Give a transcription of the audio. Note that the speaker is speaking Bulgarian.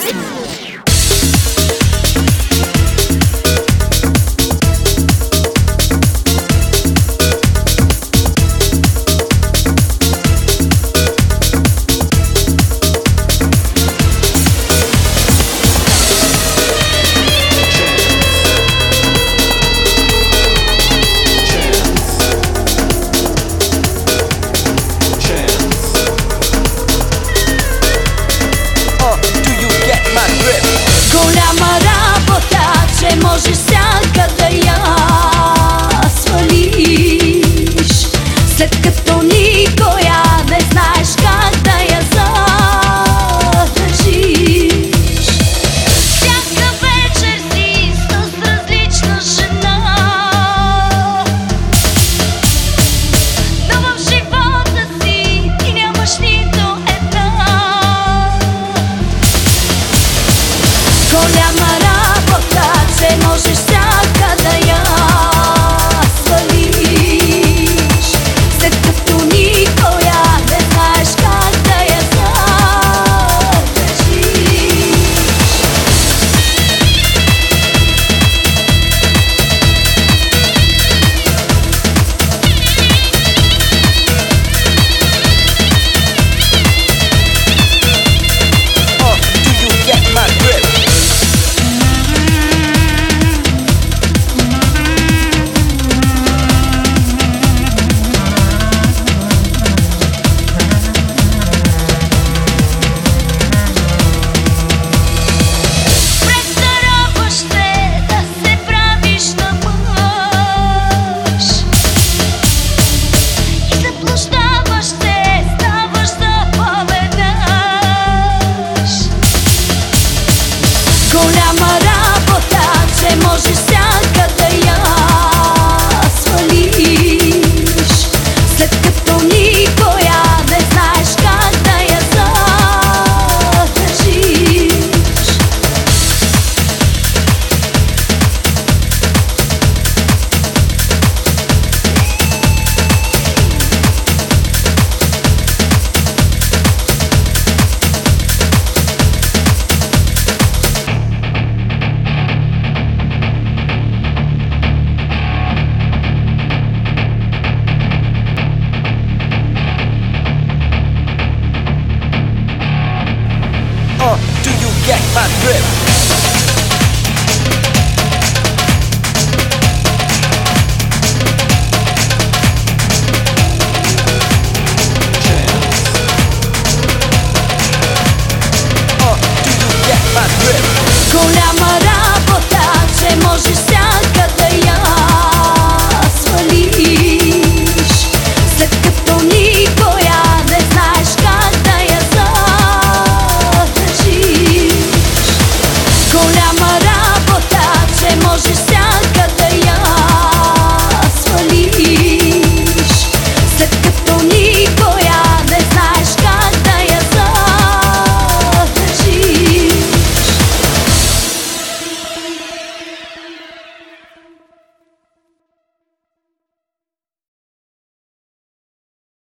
Можеш всяка да я свалиш, след като никоя не знаеш как да я задържиш. Всяка вечер си с различна жена, но в живота си ти нямаш нито една. Голяма работа, че можеш всяка да я свалиш, след като никоя не знаеш как да я задържиш. Do you get my grip? Голяма работа, че можеш